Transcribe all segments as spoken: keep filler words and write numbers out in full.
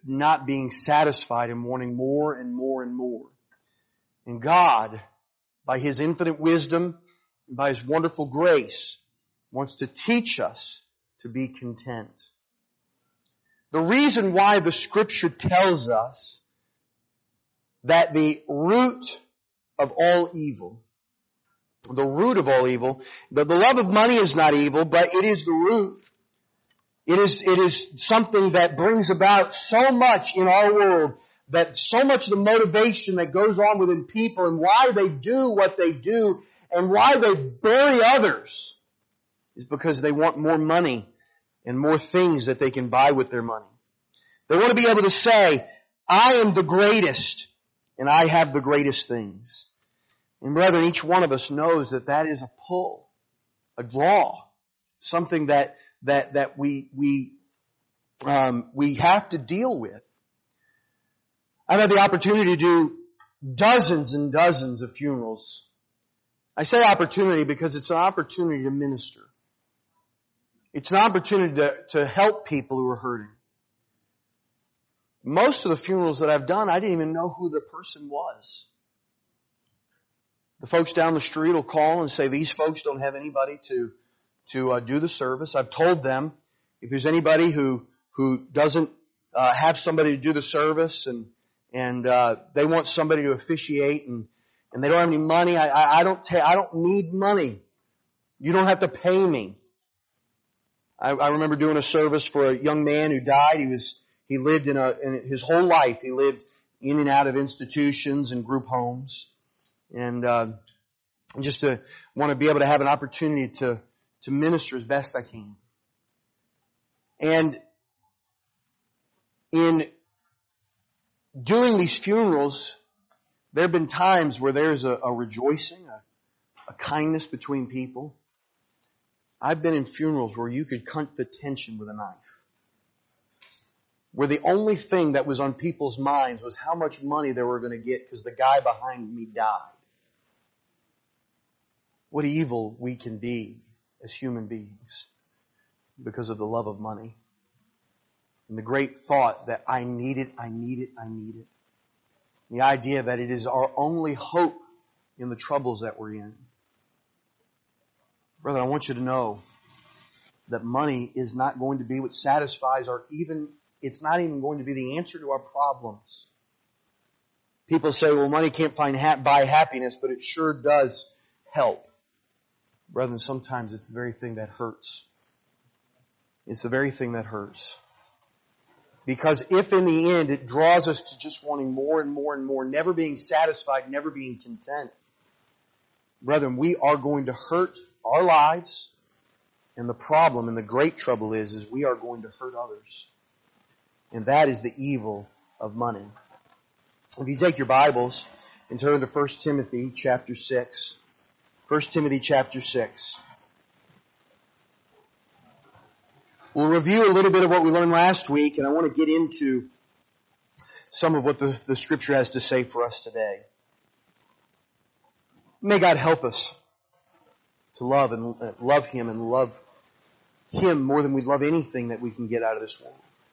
not being satisfied and wanting more and more and more. And God, by His infinite wisdom, and by His wonderful grace, wants to teach us to be content. The reason why the Scripture tells us that the root of all evil, the root of all evil, the, the love of money is not evil, but it is the root. It is, it is something that brings about so much in our world, that so much of the motivation that goes on within people and why they do what they do and why they bury others is because they want more money and more things that they can buy with their money. They want to be able to say, I am the greatest and I have the greatest things. And brethren, each one of us knows that that is a pull, a draw, something that that that we we um, we have to deal with. I've had the opportunity to do dozens and dozens of funerals. I say opportunity because it's an opportunity to minister. It's an opportunity to, to help people who are hurting. Most of the funerals that I've done, I didn't even know who the person was. The folks down the street will call and say, these folks don't have anybody to to uh, do the service. I've told them, if there's anybody who who doesn't uh, have somebody to do the service and and uh, they want somebody to officiate and and they don't have any money, I I, I don't ta- I don't need money. You don't have to pay me. I, I remember doing a service for a young man who died. He was he lived in a in his whole life. He lived in and out of institutions and group homes, and uh, just to want to be able to have an opportunity to. to minister as best I can. And in doing these funerals, there have been times where there's a, a rejoicing, a, a kindness between people. I've been in funerals where you could cut the tension with a knife. Where the only thing that was on people's minds was how much money they were going to get because the guy behind me died. What evil we can be as human beings because of the love of money. And the great thought that I need it, I need it, I need it. The idea that it is our only hope in the troubles that we're in. Brother, I want you to know that money is not going to be what satisfies or even, it's not even going to be the answer to our problems. People say, well, money can't find ha- buy happiness, but it sure does help. Brethren, sometimes it's the very thing that hurts. It's the very thing that hurts. Because if in the end it draws us to just wanting more and more and more, never being satisfied, never being content, brethren, we are going to hurt our lives. And the problem and the great trouble is, is we are going to hurt others. And that is the evil of money. If you take your Bibles and turn to First Timothy chapter six. First Timothy chapter six. We'll review a little bit of what we learned last week, and I want to get into some of what the, the Scripture has to say for us today. May God help us to love and uh, love Him and love Him more than we love anything that we can get out of this world.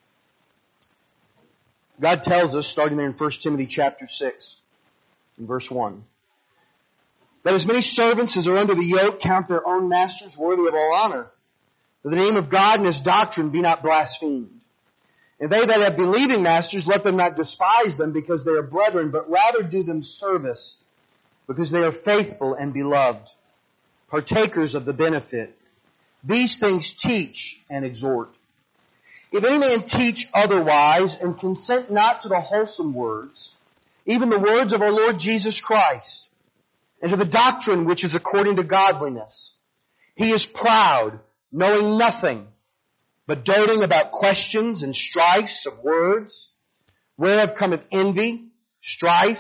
God tells us, starting there in First Timothy chapter six, in verse one, let as many servants as are under the yoke count their own masters worthy of all honor, that the name of God and His doctrine be not blasphemed. And they that have believing masters, let them not despise them because they are brethren, but rather do them service, because they are faithful and beloved, partakers of the benefit. These things teach and exhort. If any man teach otherwise, and consent not to the wholesome words, even the words of our Lord Jesus Christ, and to the doctrine which is according to godliness, he is proud, knowing nothing, but doting about questions and strifes of words, whereof cometh envy, strife,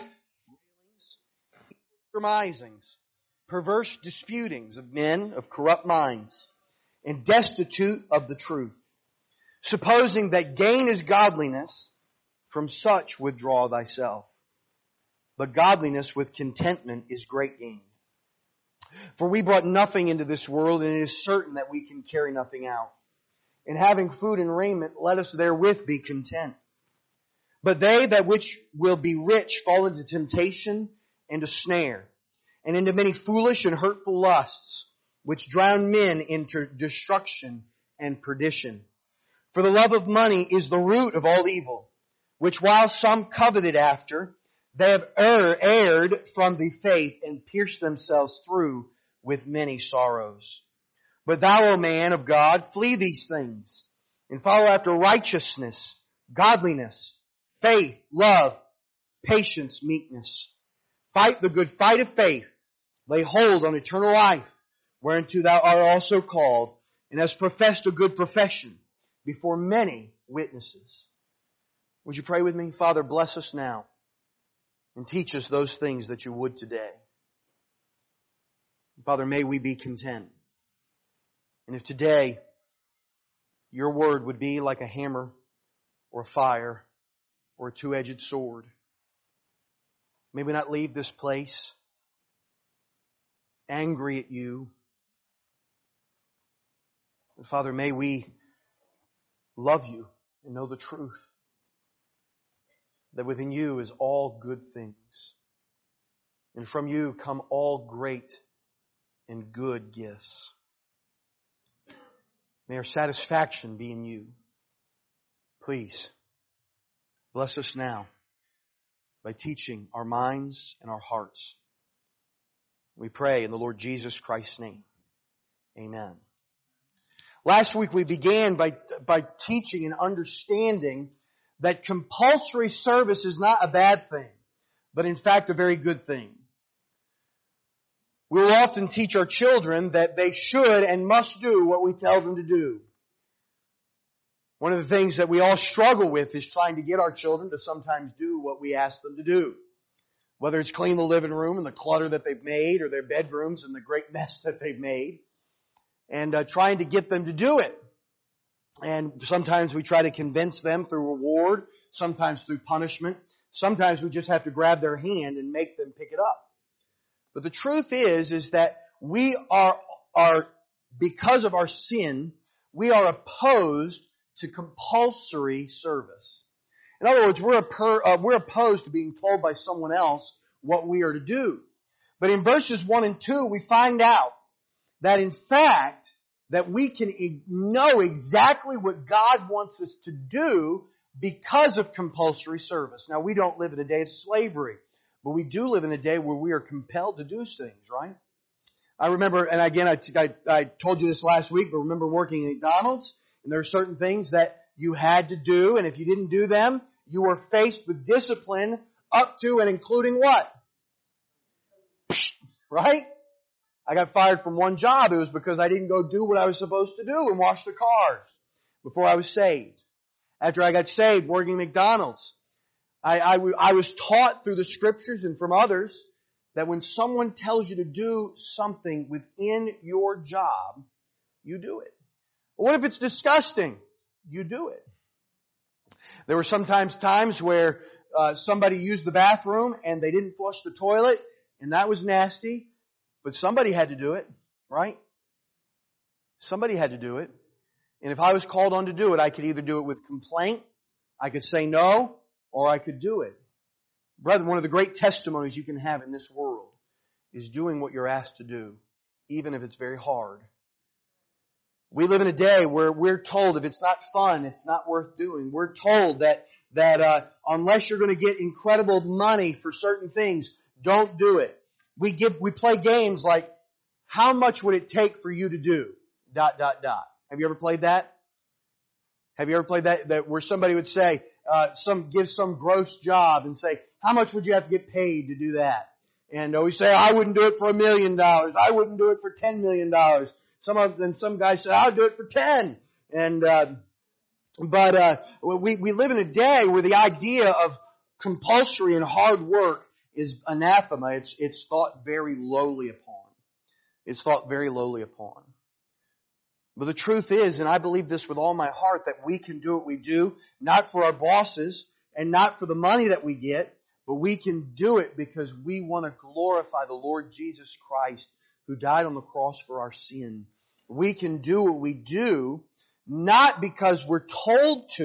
surmisings, perverse disputings of men of corrupt minds, and destitute of the truth, supposing that gain is godliness, from such withdraw thyself. But godliness with contentment is great gain. For we brought nothing into this world, and it is certain that we can carry nothing out. And having food and raiment, let us therewith be content. But they that which will be rich fall into temptation and a snare, and into many foolish and hurtful lusts, which drown men into destruction and perdition. For the love of money is the root of all evil, which while some coveted after, they have err, erred from the faith and pierced themselves through with many sorrows. But thou, O man of God, flee these things, and follow after righteousness, godliness, faith, love, patience, meekness. Fight the good fight of faith. Lay hold on eternal life, whereunto thou art also called, and hast professed a good profession before many witnesses. Would you pray with me? Father, bless us now and teach us those things that you would today. Father, may we be content. And if today your word would be like a hammer or a fire or a two-edged sword, may we not leave this place angry at you. But Father, may we love you and know the truth, that within you is all good things, and from you come all great and good gifts. May our satisfaction be in you. Please, bless us now by teaching our minds and our hearts. We pray in the Lord Jesus Christ's name. Amen. Last week we began by, by teaching and understanding that compulsory service is not a bad thing, but in fact a very good thing. We will often teach our children that they should and must do what we tell them to do. One of the things that we all struggle with is trying to get our children to sometimes do what we ask them to do. Whether it's clean the living room and the clutter that they've made, or their bedrooms and the great mess that they've made, and uh, trying to get them to do it. And sometimes we try to convince them through reward, sometimes through punishment. Sometimes we just have to grab their hand and make them pick it up. But the truth is, is that we are, are, because of our sin, we are opposed to compulsory service. In other words, we're, per, uh, we're opposed to being told by someone else what we are to do. But in verses one and two, we find out that in fact, that we can know exactly what God wants us to do because of compulsory service. Now, we don't live in a day of slavery, but we do live in a day where we are compelled to do things, right? I remember, and again, I, I, I told you this last week, but remember working at McDonald's, and there are certain things that you had to do, and if you didn't do them, you were faced with discipline up to and including what? Right? I got fired from one job. It was because I didn't go do what I was supposed to do and wash the cars before I was saved. After I got saved working at McDonald's, I, I, I was taught through the Scriptures and from others that when someone tells you to do something within your job, you do it. What if it's disgusting? You do it. There were sometimes times where uh, somebody used the bathroom and they didn't flush the toilet, and that was nasty. But somebody had to do it, right? Somebody had to do it. And if I was called on to do it, I could either do it with complaint, I could say no, or I could do it. Brethren, one of the great testimonies you can have in this world is doing what you're asked to do, even if it's very hard. We live in a day where we're told if it's not fun, it's not worth doing. We're told that, that uh, unless you're going to get incredible money for certain things, don't do it. We give, we play games like, how much would it take for you to do? Dot, dot, dot. Have you ever played that? Have you ever played that, that where somebody would say, uh, some, give some gross job and say, how much would you have to get paid to do that? And uh, we say, I wouldn't do it for a million dollars. I wouldn't do it for ten million dollars. Some of them, some guys say, I'll do it for ten. And, uh, but, uh, we, we live in a day where the idea of compulsory and hard work is anathema. It's, it's thought very lowly upon. It's thought very lowly upon. But the truth is, and I believe this with all my heart, that we can do what we do, not for our bosses and not for the money that we get, but we can do it because we want to glorify the Lord Jesus Christ who died on the cross for our sin. We can do what we do not because we're told to,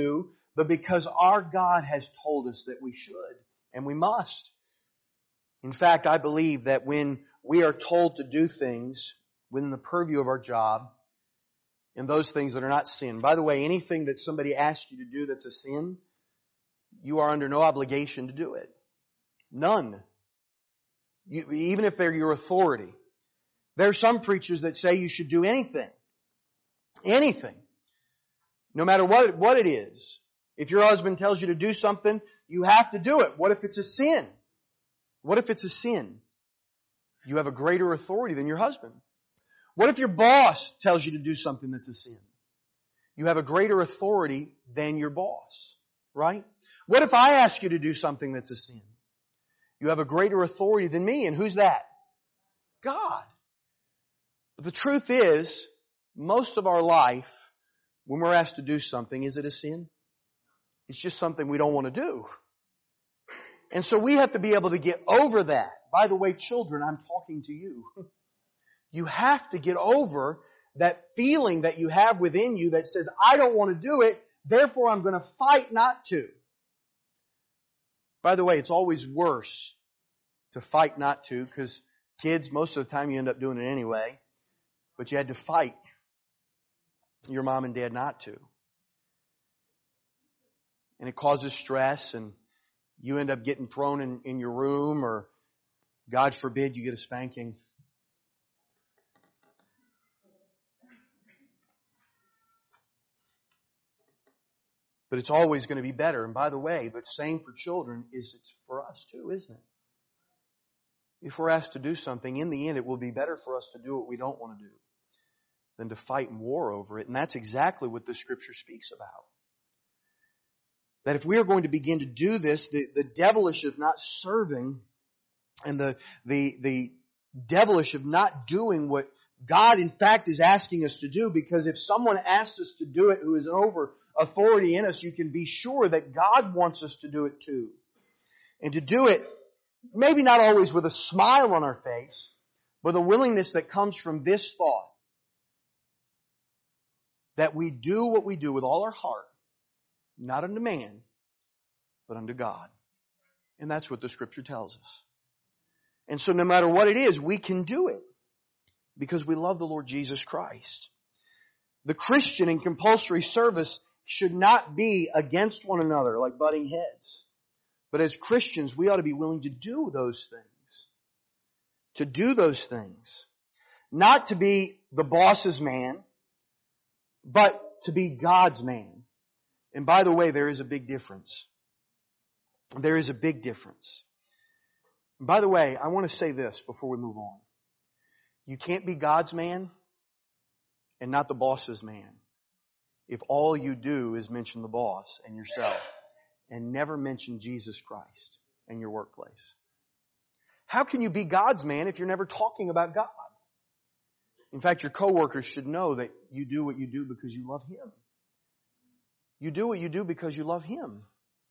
but because our God has told us that we should and we must. In fact, I believe that when we are told to do things within the purview of our job, and those things that are not sin. By the way, anything that somebody asks you to do that's a sin, you are under no obligation to do it. None. You, even if they're your authority. There are some preachers that say you should do anything. Anything. No matter what, what it is. If your husband tells you to do something, you have to do it. What if it's a sin? What if it's a sin? You have a greater authority than your husband. What if your boss tells you to do something that's a sin? You have a greater authority than your boss, right? What if I ask you to do something that's a sin? You have a greater authority than me, and who's that? God. But the truth is, most of our life, when we're asked to do something, is it a sin? It's just something we don't want to do. And so we have to be able to get over that. By the way, children, I'm talking to you. You have to get over that feeling that you have within you that says, I don't want to do it, therefore I'm going to fight not to. By the way, it's always worse to fight not to, because kids, most of the time you end up doing it anyway, but you had to fight your mom and dad not to. And it causes stress, and you end up getting thrown in, in your room, or God forbid you get a spanking. But it's always going to be better. And by the way, the same for children is it's for us too, isn't it? If we're asked to do something, in the end it will be better for us to do what we don't want to do than to fight and war over it. And that's exactly what the Scripture speaks about. That if we are going to begin to do this, the, the devilish of not serving and the, the, the devilish of not doing what God in fact is asking us to do, because if someone asks us to do it who is over authority in us, you can be sure that God wants us to do it too. And to do it, maybe not always with a smile on our face, but a willingness that comes from this thought. That we do what we do with all our heart, not unto man, but unto God. And that's what the Scripture tells us. And so no matter what it is, we can do it because we love the Lord Jesus Christ. The Christian in compulsory service should not be against one another like butting heads. But as Christians, we ought to be willing to do those things. To do those things. Not to be the boss's man, but to be God's man. And by the way, there is a big difference. There is a big difference. And by the way, I want to say this before we move on. You can't be God's man and not the boss's man if all you do is mention the boss and yourself and never mention Jesus Christ in your workplace. How can you be God's man if you're never talking about God? In fact, your coworkers should know that you do what you do because you love Him. You do what you do because you love Him.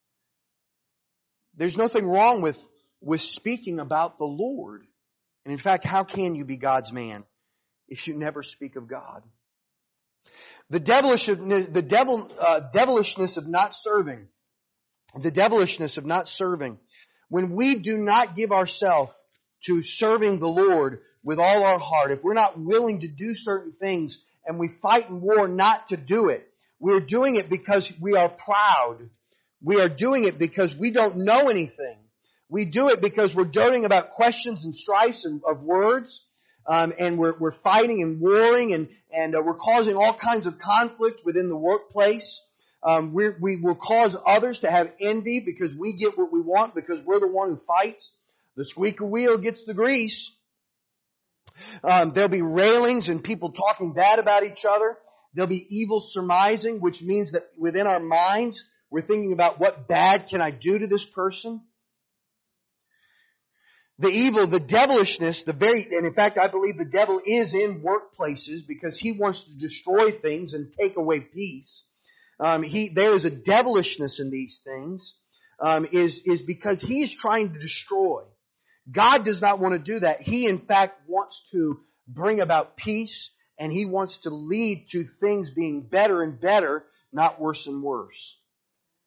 There's nothing wrong with, with speaking about the Lord. And in fact, how can you be God's man if you never speak of God? The devilish, the devil, uh, devilishness of not serving. The devilishness of not serving. When we do not give ourselves to serving the Lord with all our heart, if we're not willing to do certain things and we fight and war not to do it, we're doing it because we are proud. We are doing it because we don't know anything. We do it because we're doting about questions and strifes and, of words. Um, and we're, we're fighting and warring, and, and uh, we're causing all kinds of conflict within the workplace. Um, we're, we will cause others to have envy because we get what we want, because we're the one who fights. The squeaky wheel gets the grease. Um, there'll be railings and people talking bad about each other. There'll be evil surmising, which means that within our minds, we're thinking about what bad can I do to this person. The evil, the devilishness, the very, and in fact, I believe the devil is in workplaces because he wants to destroy things and take away peace. Um, he, there is a devilishness in these things, um, is, is because he is trying to destroy. God does not want to do that. He, in fact, wants to bring about peace, and He wants to lead to things being better and better, not worse and worse.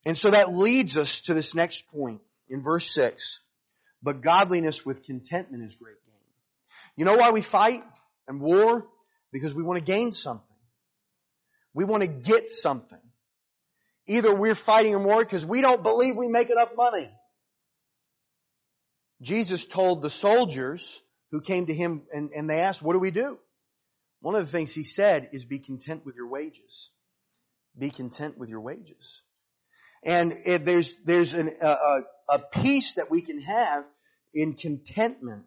And so that leads us to this next point in verse six. But godliness with contentment is great gain. You know why we fight and war? Because we want to gain something. We want to get something. Either we're fighting and war because we don't believe we make enough money. Jesus told the soldiers who came to Him and, and they asked, what do we do? One of the things He said is be content with your wages. Be content with your wages. And if there's there's an, a, a peace that we can have in contentment.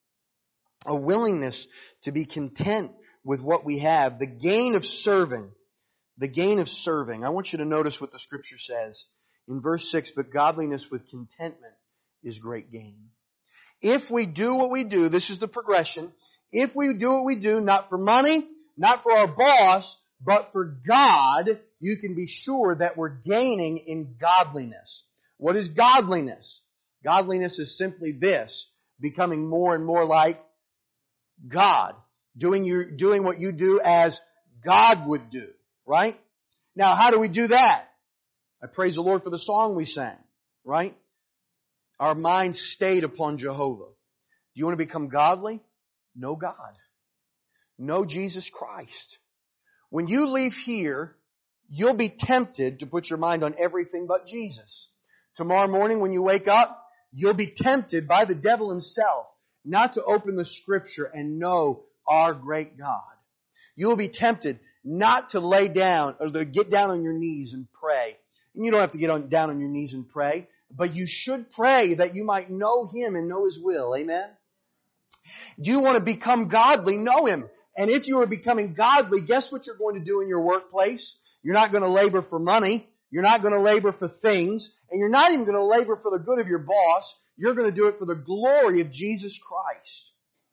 A willingness to be content with what we have. The gain of serving. The gain of serving. I want you to notice what the Scripture says. In verse six, but godliness with contentment is great gain. If we do what we do, this is the progression. If we do what we do, not for money, not for our boss, but for God, you can be sure that we're gaining in godliness. What is godliness? Godliness is simply this, becoming more and more like God. Doing your, doing what you do as God would do. Right? Now, how do we do that? I praise the Lord for the song we sang. Right? Our mind stayed upon Jehovah. Do you want to become godly? Know God. Know Jesus Christ. When you leave here, you'll be tempted to put your mind on everything but Jesus. Tomorrow morning when you wake up, you'll be tempted by the devil himself not to open the Scripture and know our great God. You'll be tempted not to lay down or to get down on your knees and pray. And you don't have to get on, down on your knees and pray, but you should pray that you might know Him and know His will. Amen? Do you want to become godly? Know Him. And if you are becoming godly, guess what you're going to do in your workplace? You're not going to labor for money. You're not going to labor for things. And you're not even going to labor for the good of your boss. You're going to do it for the glory of Jesus Christ.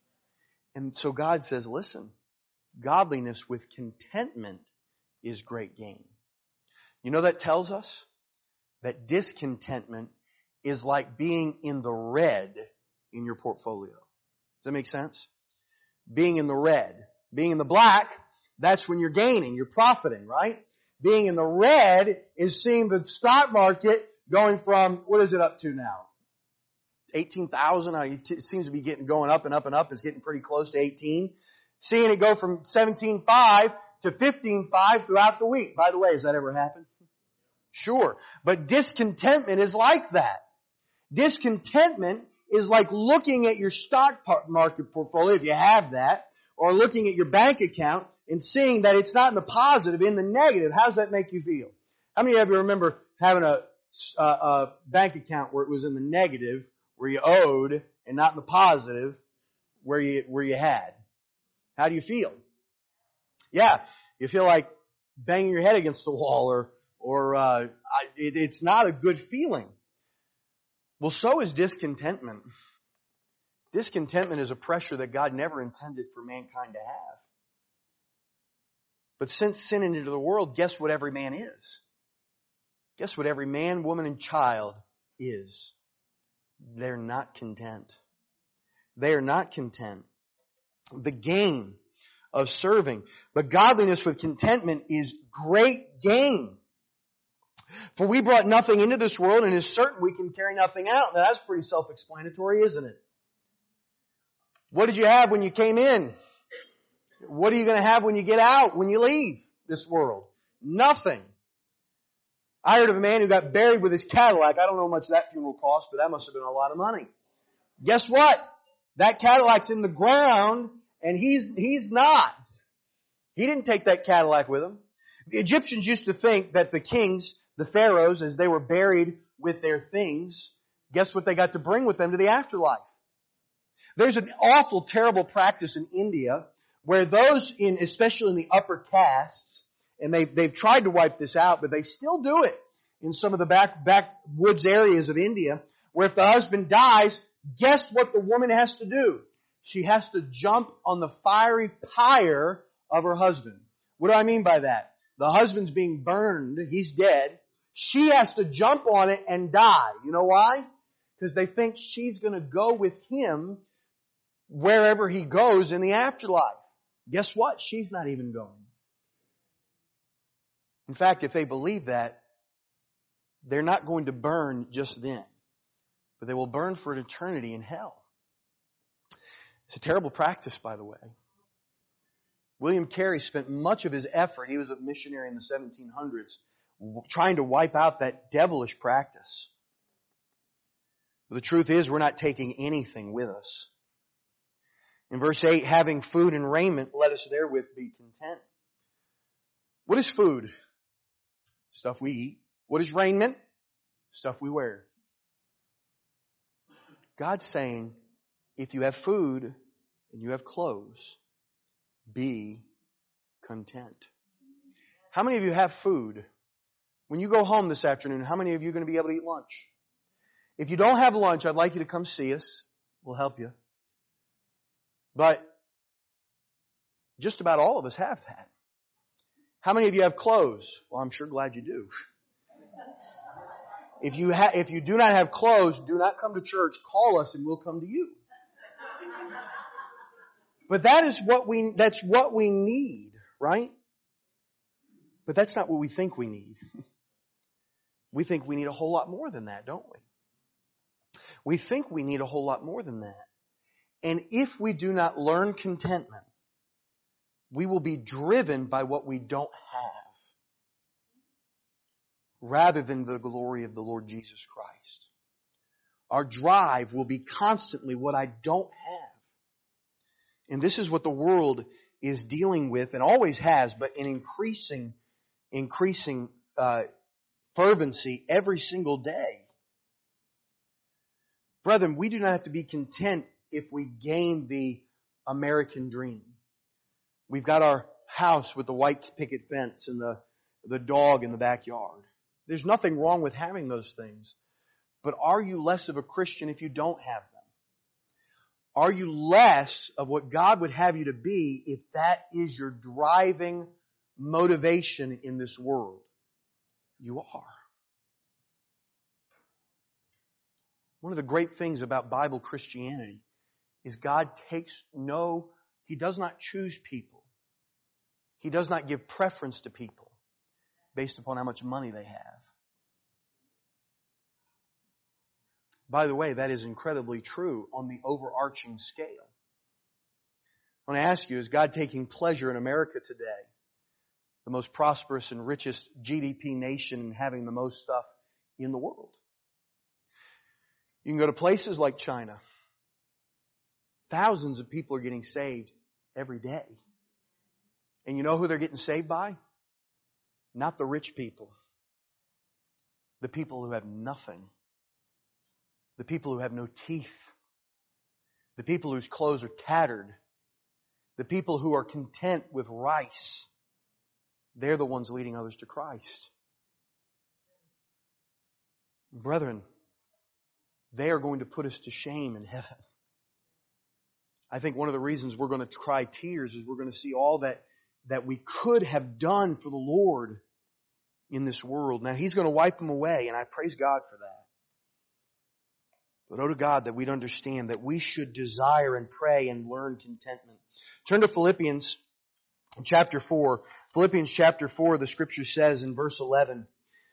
And so God says, listen, godliness with contentment is great gain. You know that tells us that discontentment is like being in the red in your portfolio. Does that make sense? Being in the red. Being in the black, that's when you're gaining, you're profiting, right? Being in the red is seeing the stock market going from, what is it up to now? eighteen thousand. It seems to be getting going up and up and up. It's getting pretty close to eighteen. Seeing it go from seventeen five to fifteen five throughout the week. By the way, has that ever happened? Sure. But discontentment is like that. Discontentment is like looking at your stock market portfolio, if you have that, or looking at your bank account and seeing that it's not in the positive, in the negative. How does that make you feel? How many of you remember having a, a, a bank account where it was in the negative, where you owed, and not in the positive, where you where you had? How do you feel? Yeah, you feel like banging your head against the wall, or or uh, it, it's not a good feeling. Well, so is discontentment. Discontentment is a pressure that God never intended for mankind to have. But since sin entered into the world, guess what every man is? Guess what every man, woman, and child is? They're not content. They are not content. The gain of serving. But godliness with contentment is great gain. For we brought nothing into this world, and it is certain we can carry nothing out. Now that's pretty self-explanatory, isn't it? What did you have when you came in? What are you going to have when you get out, when you leave this world? Nothing. I heard of a man who got buried with his Cadillac. I don't know how much that funeral cost, but that must have been a lot of money. Guess what? That Cadillac's in the ground, and he's he's not. He didn't take that Cadillac with him. The Egyptians used to think that the kings, the pharaohs, as they were buried with their things, guess what they got to bring with them to the afterlife? There's an awful, terrible practice in India where those in, especially in the upper castes, and they've, they've tried to wipe this out, but they still do it in some of the back, backwoods areas of India, where if the husband dies, guess what the woman has to do? She has to jump on the fiery pyre of her husband. What do I mean by that? The husband's being burned. He's dead. She has to jump on it and die. You know why? Because they think she's going to go with him wherever he goes in the afterlife. Guess what? She's not even going. In fact, if they believe that, they're not going to burn just then, but they will burn for an eternity in hell. It's a terrible practice, by the way. William Carey spent much of his effort, he was a missionary in the seventeen hundreds, trying to wipe out that devilish practice. But the truth is, we're not taking anything with us. In verse eight, having food and raiment, let us therewith be content. What is food? Stuff we eat. What is raiment? Stuff we wear. God's saying, if you have food and you have clothes, be content. How many of you have food? When you go home this afternoon, how many of you are going to be able to eat lunch? If you don't have lunch, I'd like you to come see us. We'll help you. But just about all of us have that. How many of you have clothes? Well, I'm sure glad you do. If you ha- if you do not have clothes, do not come to church. Call us and we'll come to you. But that is what we, that's what we need, right? But that's not what we think we need. We think we need a whole lot more than that, don't we? We think we need a whole lot more than that. And if we do not learn contentment, we will be driven by what we don't have, rather than the glory of the Lord Jesus Christ. Our drive will be constantly what I don't have. And this is what the world is dealing with and always has, but in increasing, increasing uh, fervency every single day. Brethren, we do not have to be content if we gain the American dream. We've got our house with the white picket fence and the, the dog in the backyard. There's nothing wrong with having those things. But are you less of a Christian if you don't have them? Are you less of what God would have you to be if that is your driving motivation in this world? You are. One of the great things about Bible Christianity is God takes no, He does not choose people. He does not give preference to people based upon how much money they have. By the way, that is incredibly true on the overarching scale. I want to ask you, is God taking pleasure in America today, the most prosperous and richest G D P nation and having the most stuff in the world? You can go to places like China. Thousands of people are getting saved every day. And you know who they're getting saved by? Not the rich people. The people who have nothing. The people who have no teeth. The people whose clothes are tattered. The people who are content with rice. They're the ones leading others to Christ. Brethren, they are going to put us to shame in heaven. I think one of the reasons we're going to cry tears is we're going to see all that, that we could have done for the Lord in this world. Now, He's going to wipe them away, and I praise God for that. But oh to God that we'd understand that we should desire and pray and learn contentment. Turn to Philippians chapter four. Philippians chapter four, the Scripture says in verse eleven,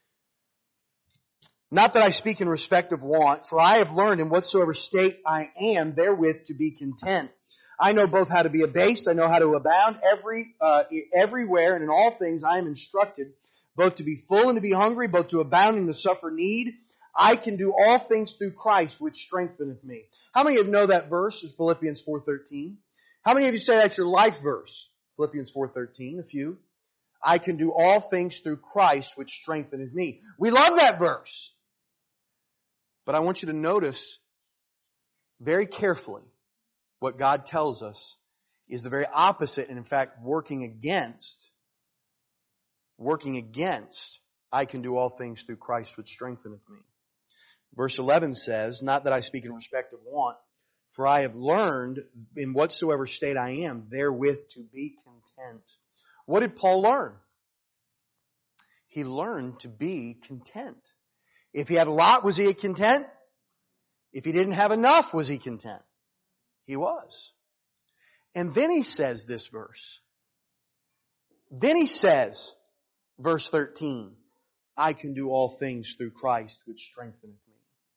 not that I speak in respect of want, for I have learned in whatsoever state I am therewith to be content. I know both how to be abased, I know how to abound. Every uh, everywhere and in all things I am instructed, both to be full and to be hungry, both to abound and to suffer need. I can do all things through Christ, which strengtheneth me. How many of you know that verse is Philippians four thirteen? How many of you say that's your life verse? Philippians four thirteen, a few. I can do all things through Christ, which strengtheneth me. We love that verse. But I want you to notice very carefully what God tells us is the very opposite, and in fact, working against, working against, I can do all things through Christ, which strengtheneth me. Verse eleven says, not that I speak in respect of want, for I have learned in whatsoever state I am, therewith to be content. What did Paul learn? He learned to be content. If he had a lot, was he content? If he didn't have enough, was he content? He was. And then he says this verse. Then he says, verse thirteen, I can do all things through Christ which strengtheneth me.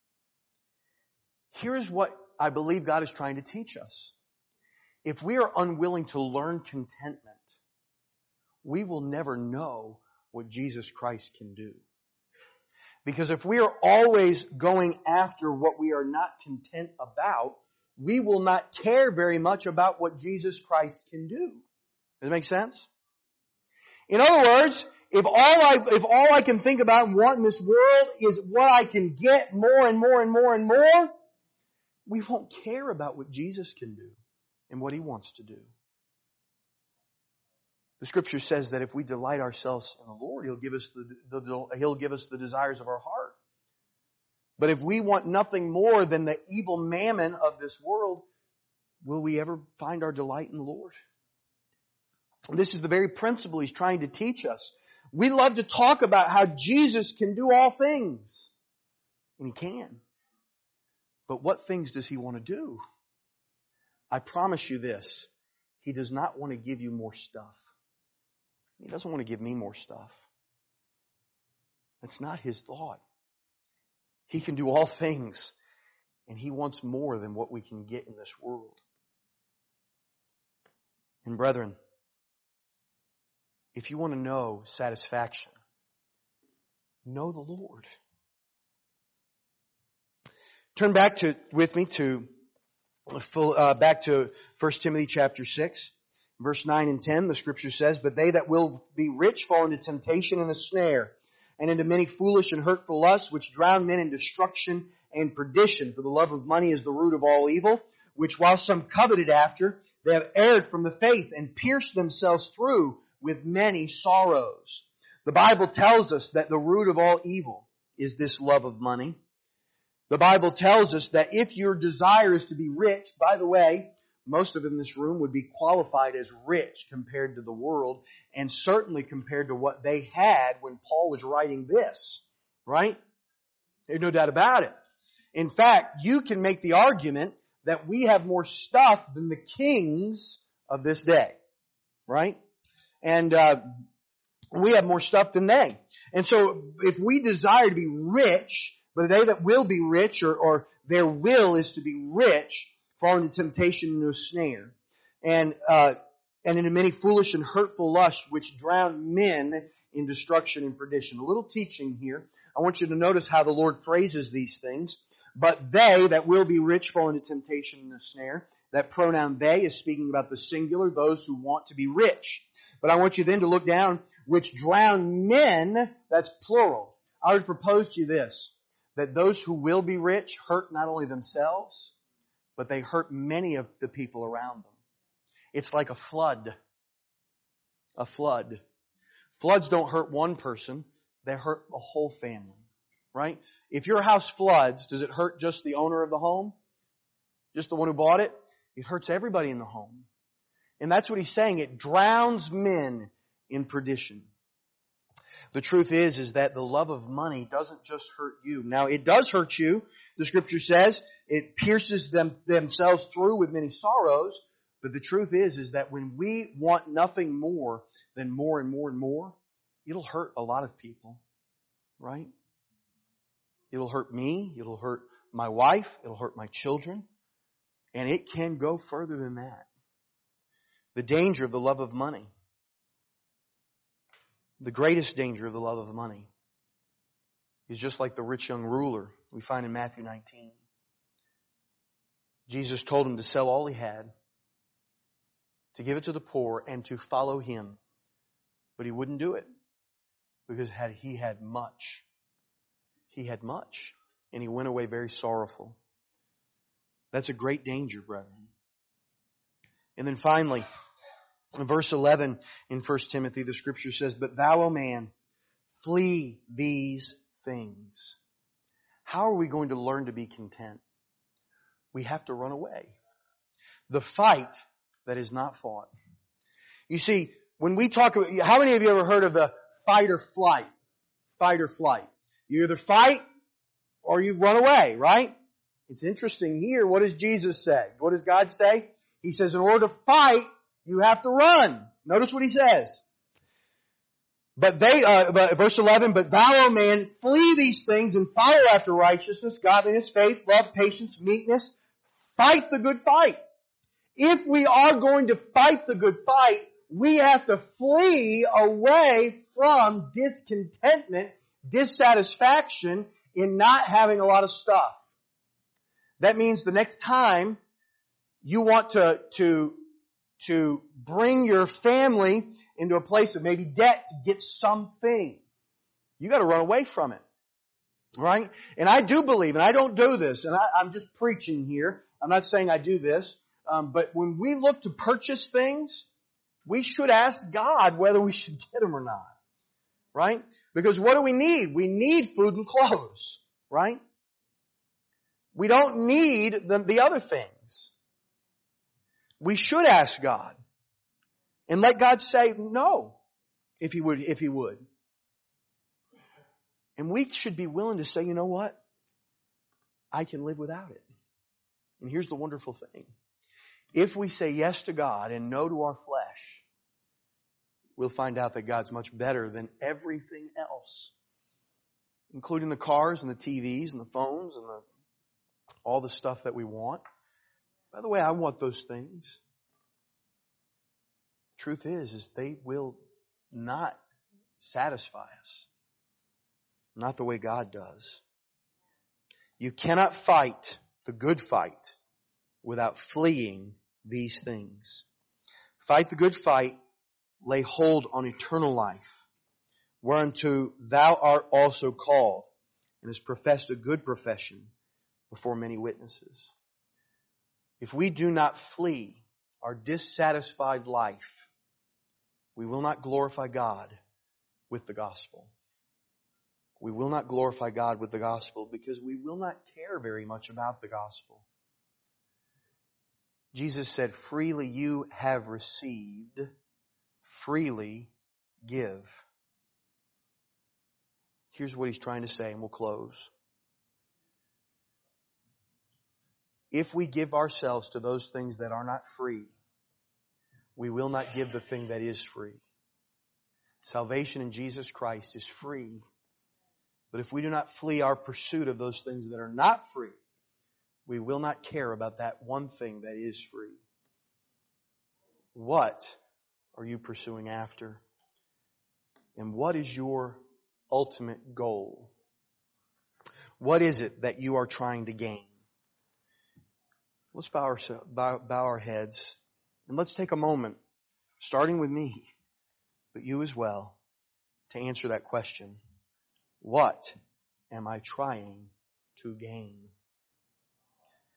Here's what I believe God is trying to teach us. If we are unwilling to learn contentment, we will never know what Jesus Christ can do. Because if we are always going after what we are not content about, we will not care very much about what Jesus Christ can do. Does that make sense? In other words, if all I, if all I can think about and want in this world is what I can get more and more and more and more, we won't care about what Jesus can do and what He wants to do. The Scripture says that if we delight ourselves in the Lord, He'll give us the, the He'll give us the desires of our heart. But if we want nothing more than the evil mammon of this world, will we ever find our delight in the Lord? And this is the very principle He's trying to teach us. We love to talk about how Jesus can do all things. And He can. But what things does He want to do? I promise you this. He does not want to give you more stuff. He doesn't want to give me more stuff. That's not His thought. He can do all things. And He wants more than what we can get in this world. And brethren, if you want to know satisfaction, know the Lord. Turn back to with me to uh, back to First Timothy chapter six. Verse nine and ten, the Scripture says, "But they that will be rich fall into temptation and a snare, and into many foolish and hurtful lusts, which drown men in destruction and perdition. For the love of money is the root of all evil, which while some coveted after, they have erred from the faith, and pierced themselves through with many sorrows." The Bible tells us that the root of all evil is this love of money. The Bible tells us that if your desire is to be rich, by the way, most of in this room would be qualified as rich compared to the world, and certainly compared to what they had when Paul was writing this, right? There's no doubt about it. In fact, you can make the argument that we have more stuff than the kings of this day, right? And uh, we have more stuff than they. And so if we desire to be rich, but they that will be rich, or, or their will is to be rich, fall into temptation and into a snare, and uh, and into many foolish and hurtful lusts, which drown men in destruction and perdition. A little teaching here. I want you to notice how the Lord phrases these things. But they that will be rich fall into temptation and a snare. That pronoun they is speaking about the singular, those who want to be rich. But I want you then to look down, which drown men, that's plural. I would propose to you this, that those who will be rich hurt not only themselves, but they hurt many of the people around them. It's like a flood. A flood. Floods don't hurt one person, they hurt a whole family. Right? If your house floods, does it hurt just the owner of the home? Just the one who bought it? It hurts everybody in the home. And that's what he's saying. It drowns men in perdition. The truth is, is that the love of money doesn't just hurt you. Now, it does hurt you. The Scripture says it pierces them themselves through with many sorrows. But the truth is, is that when we want nothing more than more and more and more, it'll hurt a lot of people. Right? It'll hurt me. It'll hurt my wife. It'll hurt my children. And it can go further than that. The danger of the love of money. The greatest danger of the love of money is just like the rich young ruler we find in Matthew nineteen. Jesus told him to sell all he had, to give it to the poor, and to follow Him. But he wouldn't do it because had he had much. He had much, and he went away very sorrowful. That's a great danger, brethren. And then finally, in verse eleven in First Timothy, the Scripture says, "But thou, O man, flee these things." How are we going to learn to be content? We have to run away. The fight that is not fought. You see, when we talk about, how many of you ever heard of the fight or flight? Fight or flight. You either fight or you run away, right? It's interesting here. What does Jesus say? What does God say? He says, in order to fight, you have to run. Notice what He says. But they, uh, but verse eleven, but thou, O man, flee these things and follow after righteousness, godliness, faith, love, patience, meekness. Fight the good fight. If we are going to fight the good fight, we have to flee away from discontentment, dissatisfaction in not having a lot of stuff. That means the next time you want to, to, to bring your family into a place of maybe debt to get something, you got to run away from it. Right? And I do believe, and I don't do this, and I, I'm just preaching here. I'm not saying I do this. Um, but when we look to purchase things, we should ask God whether we should get them or not. Right? Because what do we need? We need food and clothes. Right? We don't need the, the other things. We should ask God. And let God say no, if He would, if He would. And we should be willing to say, you know what? I can live without it. And here's the wonderful thing. If we say yes to God and no to our flesh, we'll find out that God's much better than everything else, including the cars and the T Vs and the phones and the, all the stuff that we want. By the way, I want those things. Truth is, is they will not satisfy us. Not the way God does. You cannot fight the good fight without fleeing these things. Fight the good fight, lay hold on eternal life, whereunto thou art also called, and hast professed a good profession before many witnesses. If we do not flee our dissatisfied life, we will not glorify God with the gospel. We will not glorify God with the gospel because we will not care very much about the gospel. Jesus said, freely you have received, freely give. Here's what He's trying to say, and we'll close. If we give ourselves to those things that are not free, we will not give the thing that is free. Salvation in Jesus Christ is free. But if we do not flee our pursuit of those things that are not free, we will not care about that one thing that is free. What are you pursuing after? And what is your ultimate goal? What is it that you are trying to gain? Let's bow our, bow, bow our heads and let's take a moment, starting with me, but you as well, to answer that question. What am I trying to gain?